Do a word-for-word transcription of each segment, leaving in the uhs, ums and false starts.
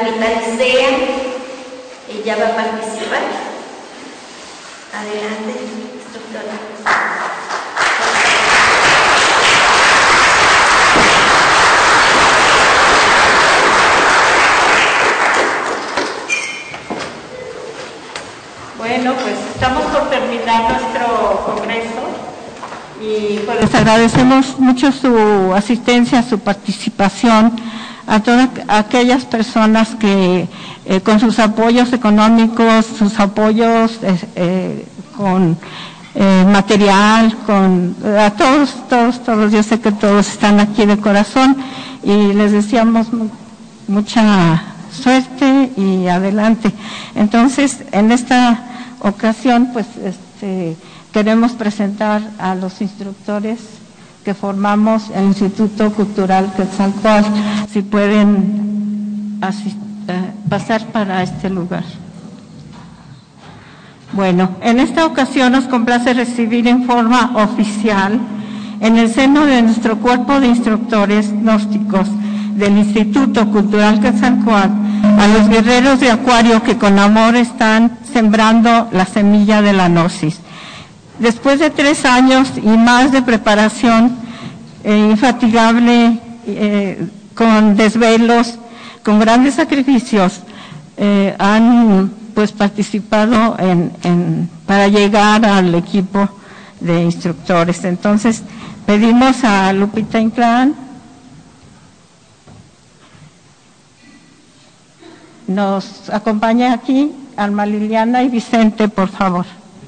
Margarita Licea, ella va a participar. Adelante, instructora. Bueno, pues estamos por terminar nuestro congreso y pues les agradecemos mucho su asistencia, su participación, a todas aquellas personas que eh, con sus apoyos económicos, sus apoyos eh, eh, con eh, material, con a todos, todos, todos, yo sé que todos están aquí de corazón y les deseamos mu mucha suerte y adelante. Entonces, en esta ocasión, pues, este, queremos presentar a los instructores que formamos el Instituto Cultural Quetzalcóatl, si pueden eh, pasar para este lugar. Bueno, en esta ocasión nos complace recibir en forma oficial, en el seno de nuestro cuerpo de instructores gnósticos del Instituto Cultural Quetzalcóatl, a los guerreros de Acuario que con amor están sembrando la semilla de la gnosis. Después de tres años y más de preparación eh, infatigable, eh, con desvelos, con grandes sacrificios, eh, han pues participado en, en, para llegar al equipo de instructores. Entonces, pedimos a Lupita Inclán, nos acompaña aquí, Alma Liliana y Vicente, por favor.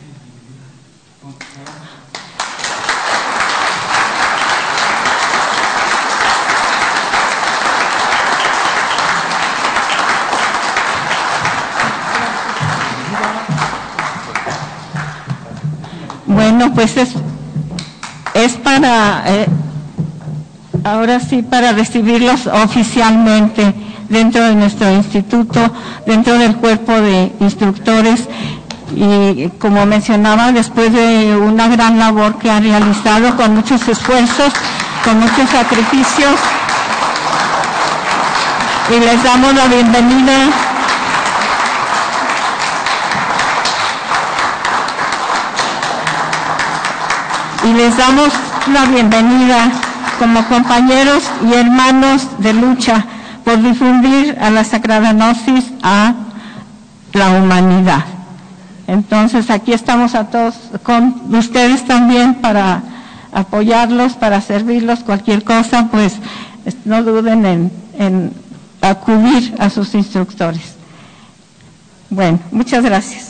Bueno, pues es, es para, eh, ahora sí, para recibirlos oficialmente dentro de nuestro instituto, dentro del cuerpo de instructores y, como mencionaba, después de una gran labor que han realizado con muchos esfuerzos, con muchos sacrificios, y les damos la bienvenida. Y les damos la bienvenida como compañeros y hermanos de lucha por difundir a la Sagrada Gnosis a la humanidad. Entonces, aquí estamos a todos con ustedes también para apoyarlos, para servirlos, cualquier cosa, pues no duden en, en acudir a sus instructores. Bueno, muchas gracias.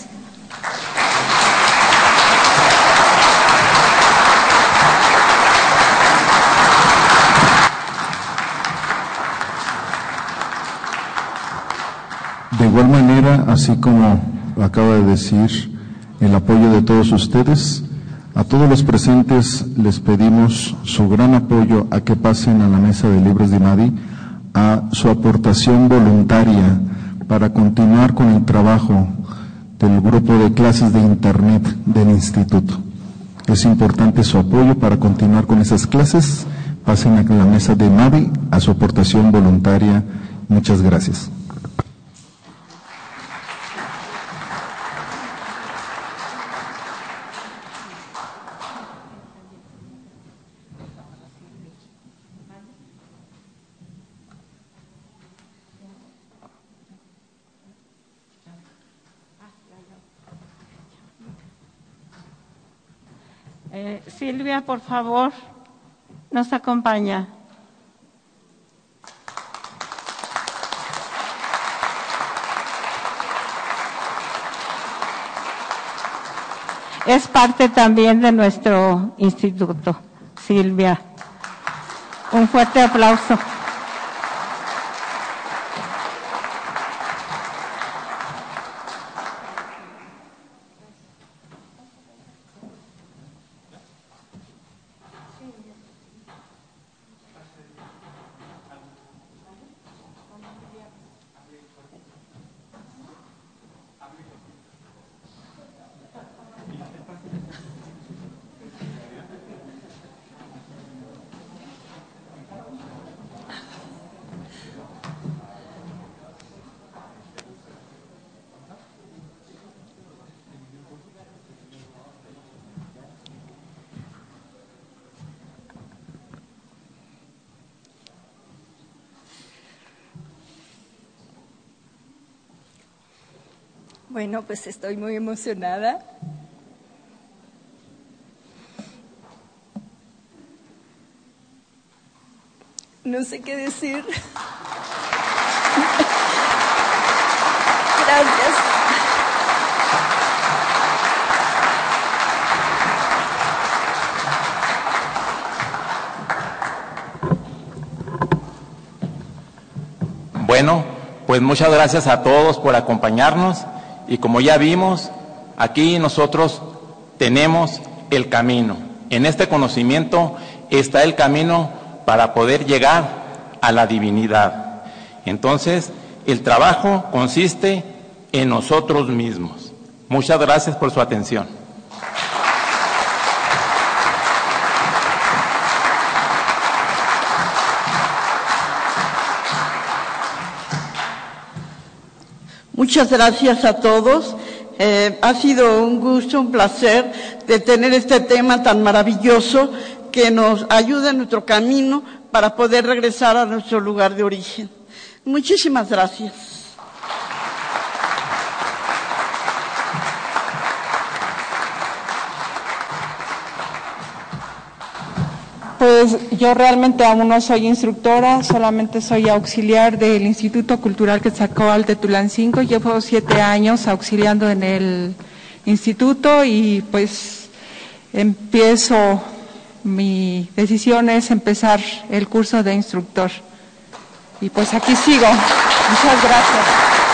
De igual manera, así como acaba de decir, el apoyo de todos ustedes, a todos los presentes les pedimos su gran apoyo a que pasen a la mesa de libros de IMADI, a su aportación voluntaria para continuar con el trabajo del grupo de clases de internet del instituto. Es importante su apoyo para continuar con esas clases. Pasen a la mesa de IMADI a su aportación voluntaria. Muchas gracias. Eh, Silvia, por favor, nos acompaña. Es parte también de nuestro instituto. Silvia, un fuerte aplauso. Bueno, pues estoy muy emocionada. No sé qué decir. Gracias. Bueno, pues muchas gracias a todos por acompañarnos y como ya vimos, aquí nosotros tenemos el camino. En este conocimiento está el camino para poder llegar a la divinidad. Entonces, el trabajo consiste en nosotros mismos. Muchas gracias por su atención. Muchas gracias a todos. Eh, ha sido un gusto, un placer de tener este tema tan maravilloso que nos ayuda en nuestro camino para poder regresar a nuestro lugar de origen. Muchísimas gracias. Pues yo realmente aún no soy instructora, solamente soy auxiliar del Instituto Cultural Quetzalcóatl de Tulancingo. Llevo siete años auxiliando en el instituto y pues empiezo, mi decisión es empezar el curso de instructor. Y pues aquí sigo. Muchas gracias.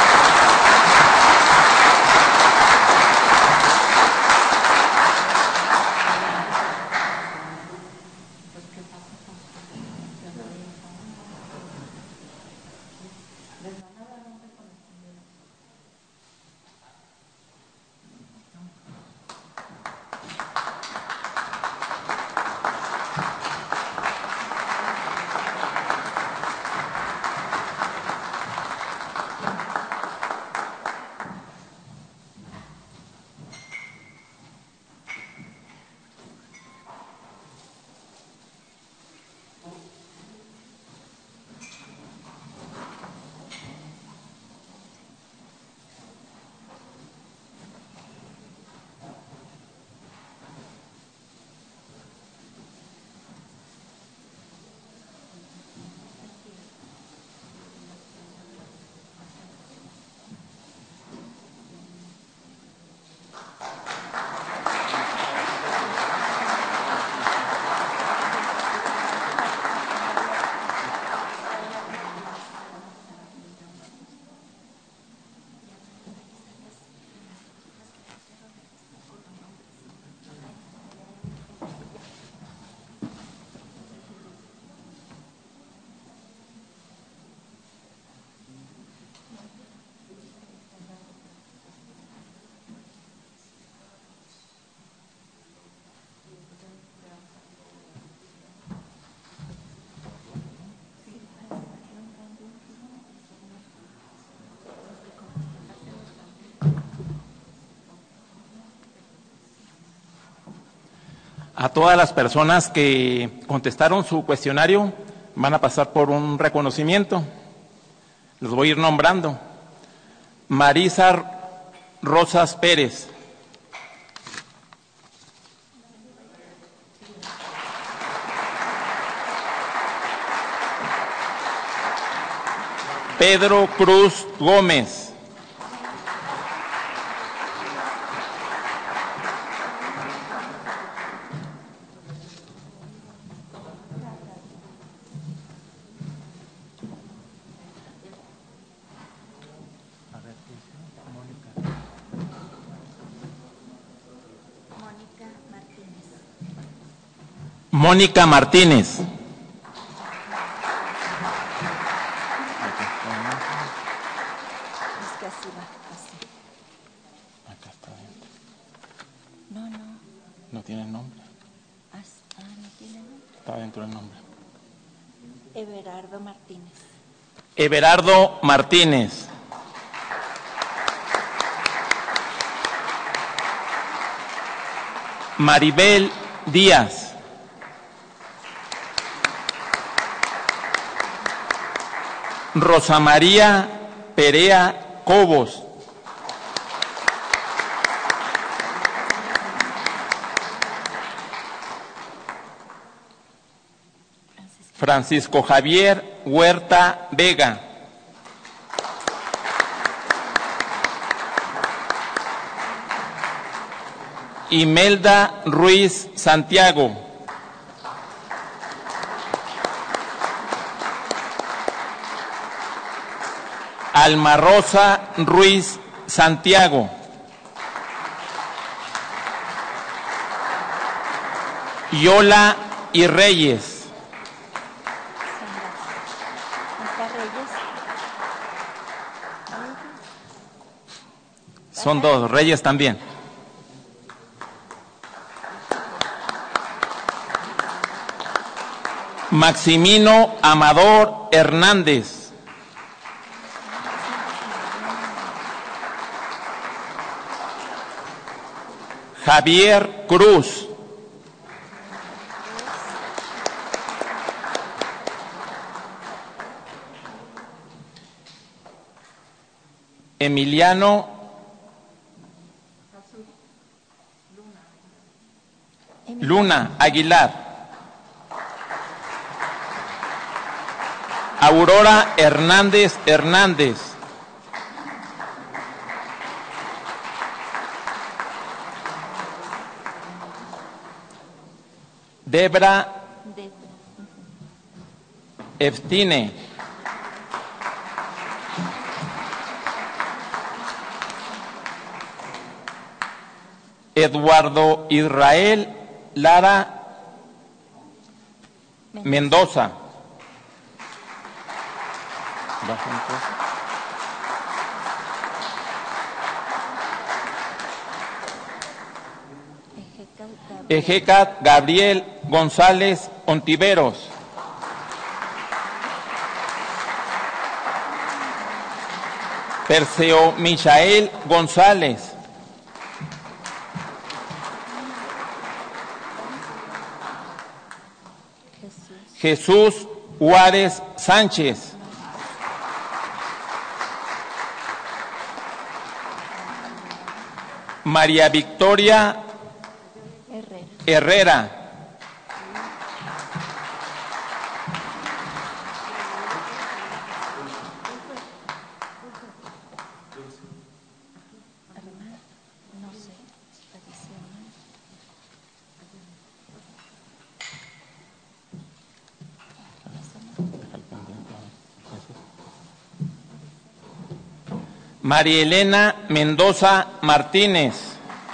A todas las personas que contestaron su cuestionario van a pasar por un reconocimiento. Los voy a ir nombrando. Marisa Rosas Pérez. Pedro Cruz Gómez. Mónica Martínez. Es que así va, así. Acá está dentro. No, no. No tiene nombre. Ah, no tiene nombre. Está dentro del nombre. Everardo Martínez. Everardo Martínez. Maribel Díaz. Rosa María Perea Cobos. Francisco Javier Huerta Vega. Imelda Ruiz Santiago. Alma Rosa Ruiz Santiago. Yola y Reyes. Son dos, Reyes también. Maximino Amador Hernández. Javier Cruz. Emiliano Luna Aguilar. Aurora Hernández Hernández. Debra Eftine. Eduardo Israel Lara Mendoza. Ejecat Gabriel González Ontiveros. Perseo Michael González. Jesús Juárez Sánchez. María Victoria Herrera. María Elena Mendoza Martínez.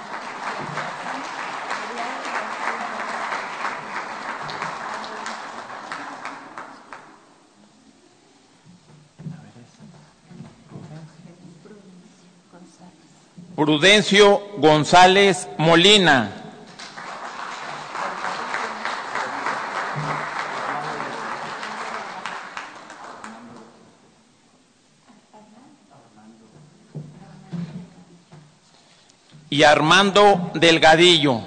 Prudencio González Molina. Y Armando Delgadillo.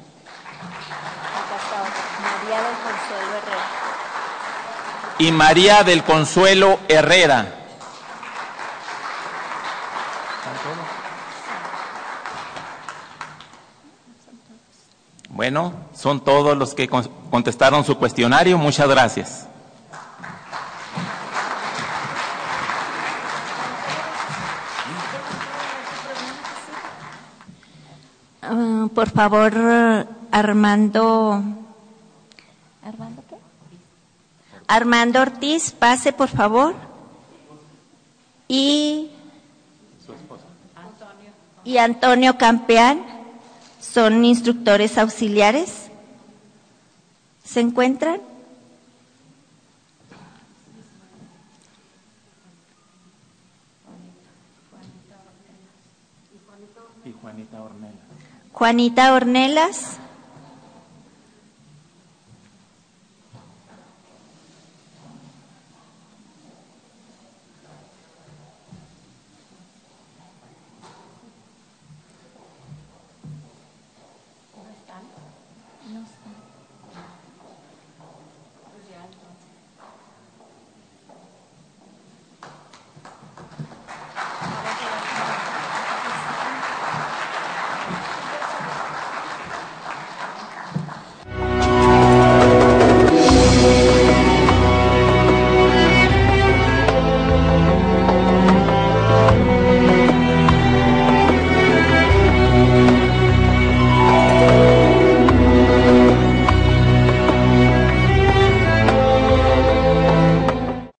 María del Consuelo Herrera. Y María del Consuelo Herrera. Bueno, son todos los que contestaron su cuestionario. Muchas gracias. Uh, por favor, Armando. ¿Armando qué? Armando Ortiz, pase, por favor. Y. Y Antonio Campeán, son instructores auxiliares. ¿Se encuentran? Y Juanita Ornelas. Juanita Ornelas.